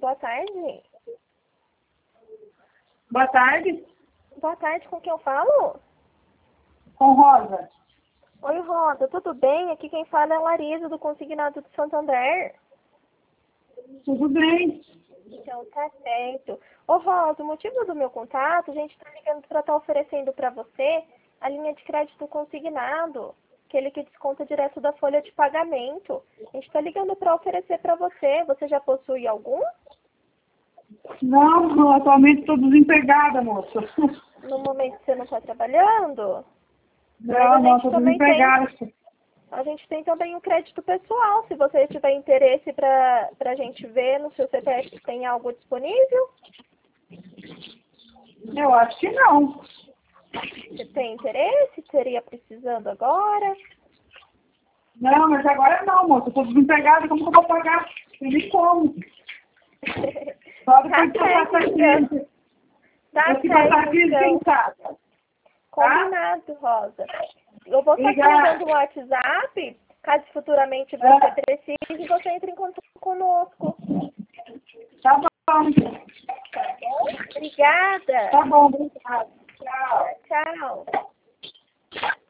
boa tarde. Boa tarde. Boa tarde, com quem eu falo? Com Rosa. Oi, Rosa, tudo bem? Aqui quem fala é a Larisa, do Consignado de Santander. Tudo bem. Então, tá certo. Ô, Rosa, o motivo do meu contato, a gente está ligando para estar oferecendo para você a linha de crédito consignado, aquele que desconta direto da folha de pagamento. A gente está ligando para oferecer para você. Você já possui algum? Não, atualmente estou desempregada, moça. No momento você não está trabalhando? Não, estou desempregada. A gente tem também um crédito pessoal, se você tiver interesse para a gente ver no seu CPF se tem algo disponível. Eu acho que não. Você tem interesse? Seria precisando agora? Não, mas agora não, moça. Estou desempregada, como que eu vou pagar? Eu nem como. Só depois de passar essa crise. Tá Depois de passar a crise, quem então. sabe? Combinado, Rosa. Eu vou estar te Obrigada. mandando o WhatsApp, caso futuramente você precise, você entre em contato conosco. Tá bom. Tá bom? Obrigada. Tá bom, obrigada. Tchau. Tchau.